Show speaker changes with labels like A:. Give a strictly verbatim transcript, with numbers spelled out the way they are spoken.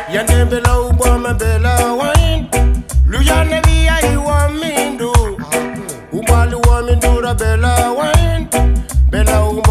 A: Yande bela uboma bela wine. Luyane via iwa mindu. Umbali wa mindura bela wine. Bela